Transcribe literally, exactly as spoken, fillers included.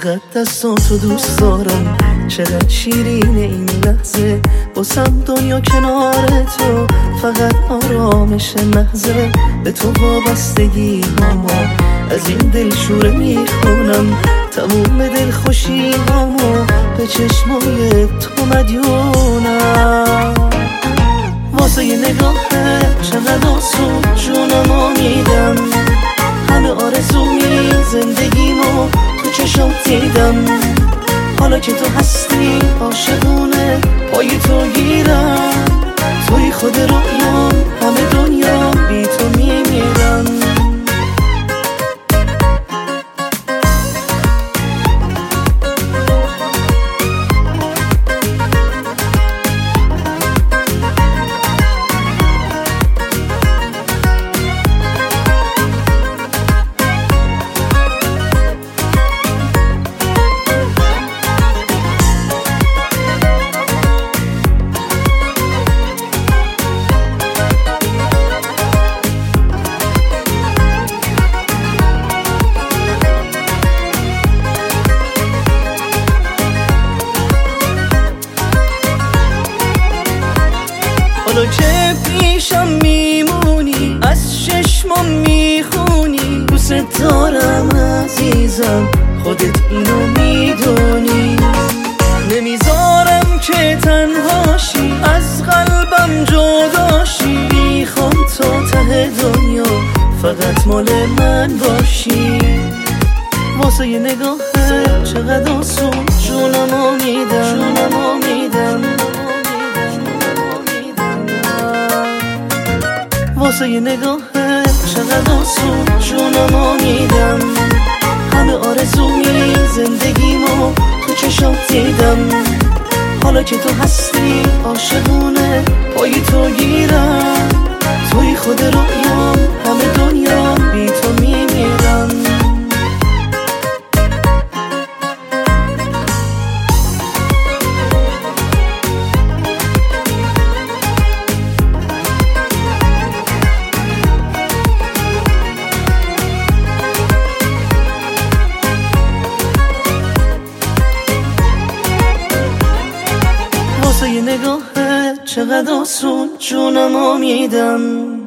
چقدر دستاتو دوست دارم، چقدر شیرین این لحظه باسم دنیا کنار تو، فقط آرامش محضه به تو وابستگی هامو از این دلشوره میخونم، تموم دل خوشی هامو به چشمای تو مدیونم. واسه یه نگاهه چقدر آسون جونمو میدم، همه آرزوی زندگیمو تو چشات دیدم، حالا که تو هستی عاشقونه پای تو گیرم، توی خود رویام همه دنیا بی تو میمیرم. حالا که پیشم میمونی از چشمم میخونی، دوست دارم عزیزم خودت اینو میدونی، نمیذارم که تنهاشی از قلبم جداشی، میخوام تا ته دنیا فقط مال من باشی. واسه یه نگاهه چقدر آسون جونمو میدم، جونمو میدم. واسه یه نگاهه چقدر آسون جونمو میدم، همه آرزوی زندگیمو تو چشات دیدم، حالا که تو هستی عاشقونه پای تو گیرم، توی خود رویام همه دنیا بی تو میمیرم. واسه یه نگاهه چقدر آسون جونمو میدم.